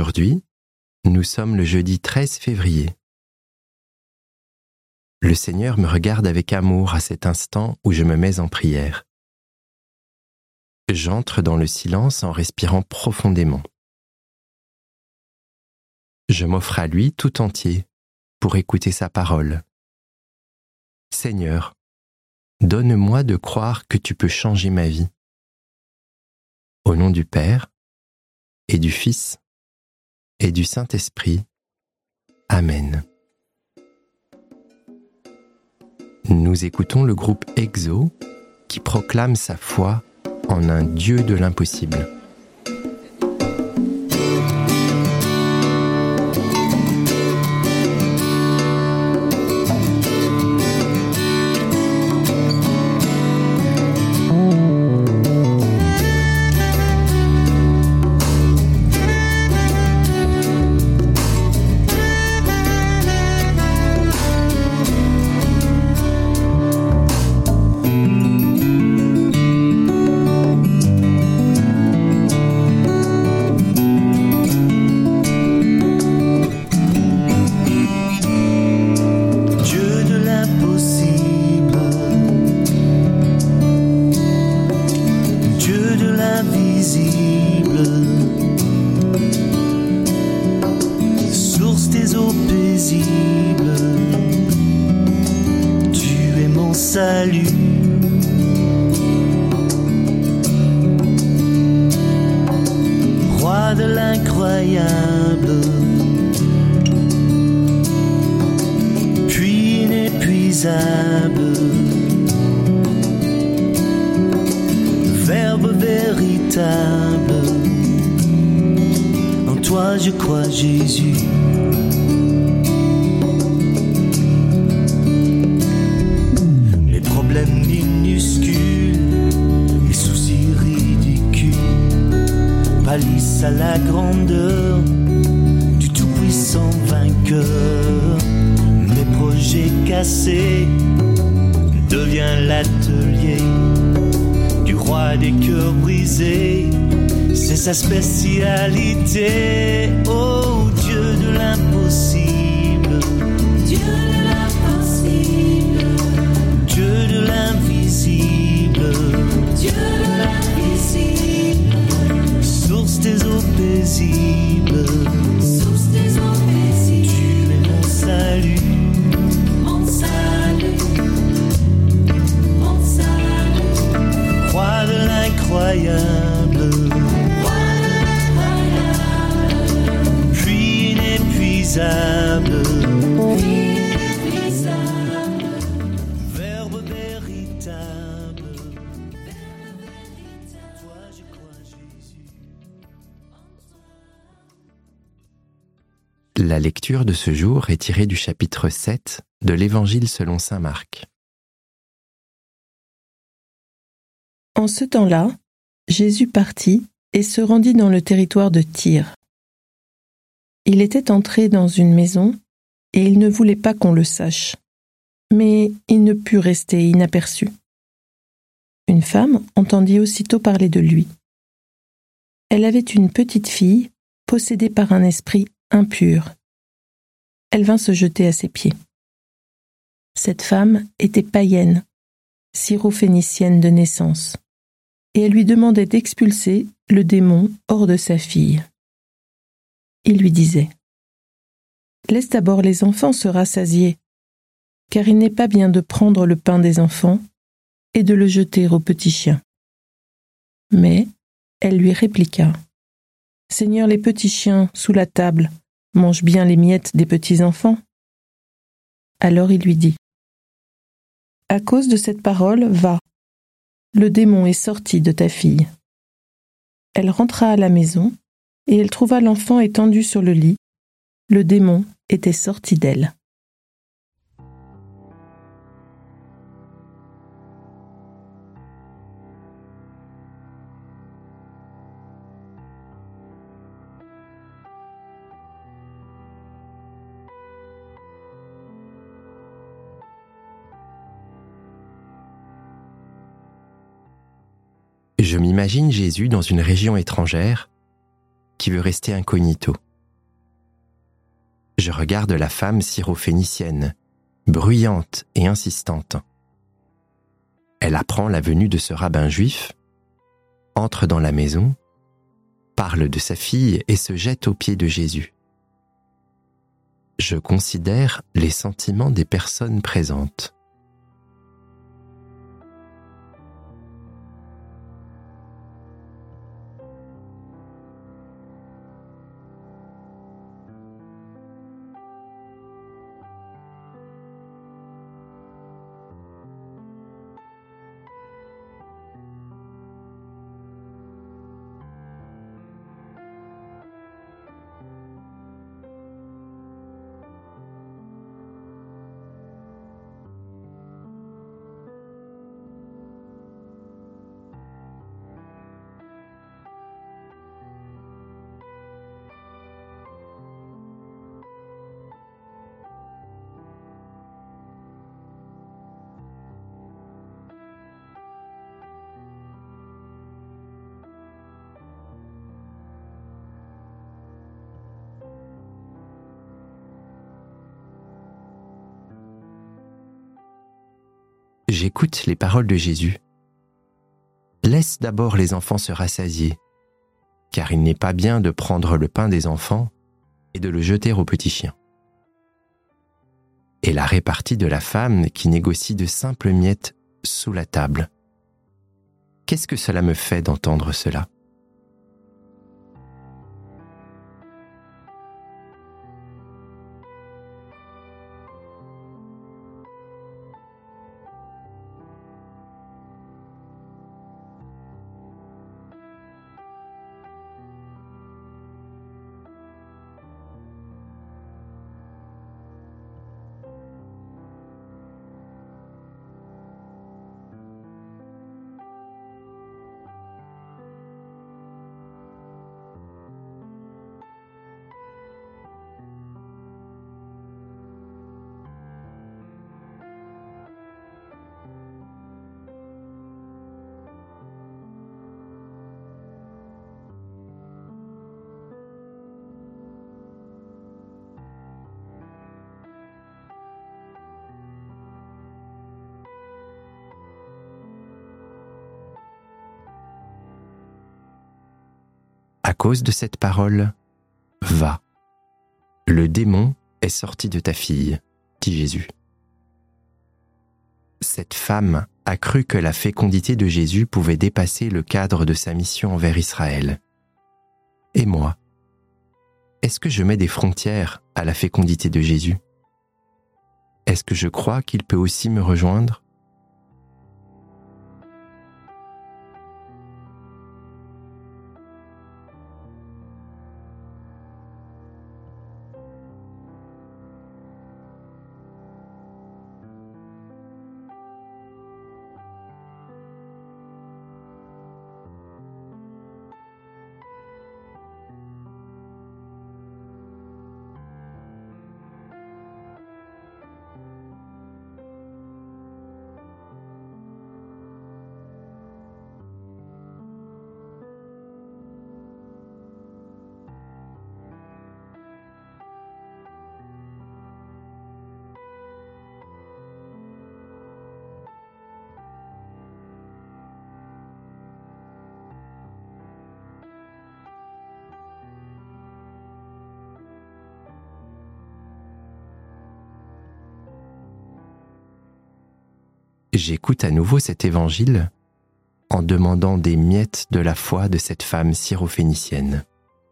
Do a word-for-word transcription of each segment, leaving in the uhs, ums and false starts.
Aujourd'hui, nous sommes le jeudi treize février. Le Seigneur me regarde avec amour à cet instant où je me mets en prière. J'entre dans le silence en respirant profondément. Je m'offre à lui tout entier pour écouter sa parole. Seigneur, donne-moi de croire que tu peux changer ma vie. Au nom du Père, et du Fils, et du Saint-Esprit. Amen. Nous écoutons le groupe Exo qui proclame sa foi en un Dieu de l'impossible. Source des eaux paisibles, tu es mon salut. Roi de l'incroyable, puis inépuisable, Verbe véritable. En toi je crois, Jésus. Les problèmes minuscules, les soucis ridicules pâlissent à la grandeur du tout-puissant vainqueur. Mes projets cassés deviennent l'atelier du roi des cœurs brisés. C'est sa spécialité. Oh Dieu de l'impossible, Dieu de l'impossible, Dieu de l'invisible, Dieu de l'invisible, source des eaux paisibles, source des eaux paisibles, tu es mon salut, mon salut, mon salut, roi de l'incroyable, puis inépuisable, inépuisable, Verbe véritable. Toi je crois, Jésus. La lecture de ce jour est tirée du chapitre sept de l'Évangile selon saint Marc. En ce temps-là, Jésus partit et se rendit dans le territoire de Tyr. Il était entré dans une maison et il ne voulait pas qu'on le sache, mais il ne put rester inaperçu. Une femme entendit aussitôt parler de lui. Elle avait une petite fille possédée par un esprit impur. Elle vint se jeter à ses pieds. Cette femme était païenne, syrophénicienne de naissance, et elle lui demandait d'expulser le démon hors de sa fille. Il lui disait : « Laisse d'abord les enfants se rassasier, car il n'est pas bien de prendre le pain des enfants et de le jeter aux petits chiens. » Mais elle lui répliqua : « Seigneur, les petits chiens, sous la table, mangent bien les miettes des petits enfants. » Alors il lui dit : « À cause de cette parole, va. Le démon est sorti de ta fille. » Elle rentra à la maison, et elle trouva l'enfant étendu sur le lit. Le démon était sorti d'elle. Je m'imagine Jésus dans une région étrangère qui veut rester incognito. Je regarde la femme syrophénicienne, bruyante et insistante. Elle apprend la venue de ce rabbin juif, entre dans la maison, parle de sa fille et se jette aux pieds de Jésus. Je considère les sentiments des personnes présentes. J'écoute les paroles de Jésus. Laisse d'abord les enfants se rassasier, car il n'est pas bien de prendre le pain des enfants et de le jeter aux petits chiens. Et la répartie de la femme qui négocie de simples miettes sous la table. Qu'est-ce que cela me fait d'entendre cela ? À cause de cette parole, va. Le démon est sorti de ta fille, dit Jésus. Cette femme a cru que la fécondité de Jésus pouvait dépasser le cadre de sa mission envers Israël. Et moi, est-ce que je mets des frontières à la fécondité de Jésus ? Est-ce que je crois qu'il peut aussi me rejoindre ? J'écoute à nouveau cet évangile en demandant des miettes de la foi de cette femme syrophénicienne.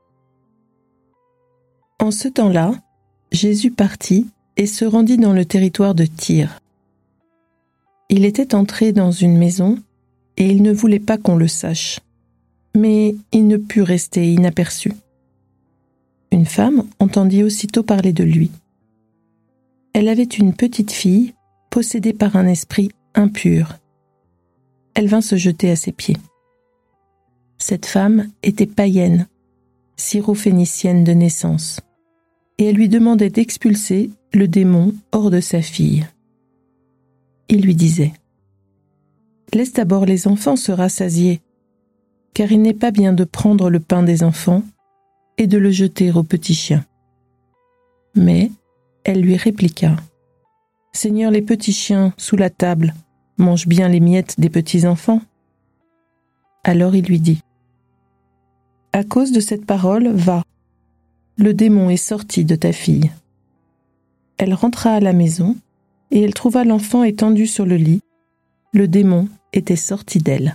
En ce temps-là, Jésus partit et se rendit dans le territoire de Tyr. Il était entré dans une maison et il ne voulait pas qu'on le sache, mais il ne put rester inaperçu. Une femme entendit aussitôt parler de lui. Elle avait une petite fille possédée par un esprit impur. Elle vint se jeter à ses pieds. Cette femme était païenne, syrophénicienne de naissance, et elle lui demandait d'expulser le démon hors de sa fille. Il lui disait « Laisse d'abord les enfants se rassasier, car il n'est pas bien de prendre le pain des enfants et de le jeter aux petits chiens. » Mais elle lui répliqua : « Seigneur, les petits chiens, sous la table, mangent bien les miettes des petits enfants. » Alors il lui dit : « À cause de cette parole, va. Le démon est sorti de ta fille. » Elle rentra à la maison, et elle trouva l'enfant étendu sur le lit. Le démon était sorti d'elle.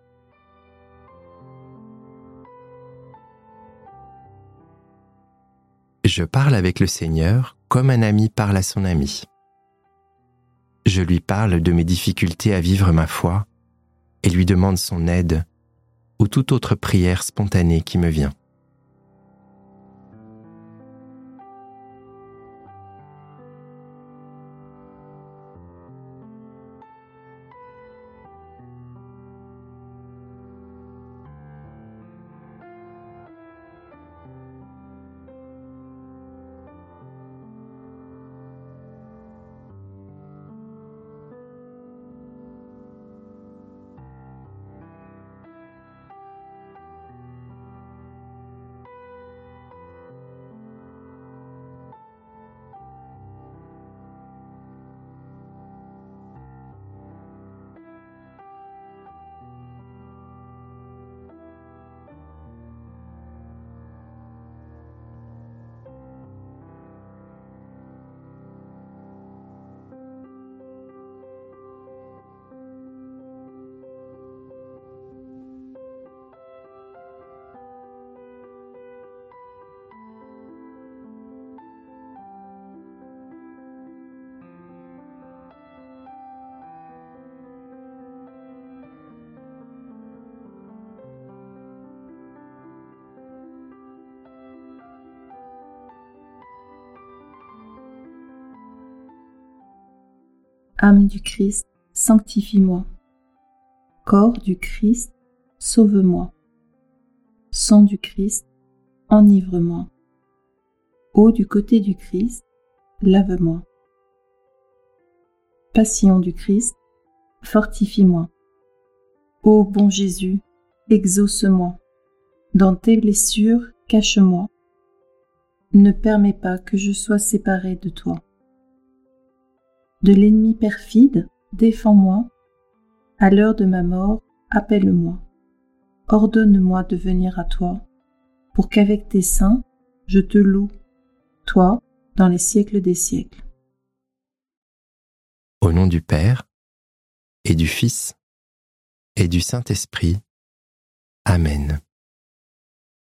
Je parle avec le Seigneur comme un ami parle à son ami. Je lui parle de mes difficultés à vivre ma foi et lui demande son aide ou toute autre prière spontanée qui me vient. Âme du Christ, sanctifie-moi. Corps du Christ, sauve-moi. Sang du Christ, enivre-moi. Eau du côté du Christ, lave-moi. Passion du Christ, fortifie-moi. Ô bon Jésus, exauce-moi. Dans tes blessures, cache-moi. Ne permets pas que je sois séparé de toi. De l'ennemi perfide, défends-moi. À l'heure de ma mort, appelle-moi. Ordonne-moi de venir à toi, pour qu'avec tes saints, je te loue, toi, dans les siècles des siècles. Au nom du Père, et du Fils, et du Saint-Esprit. Amen.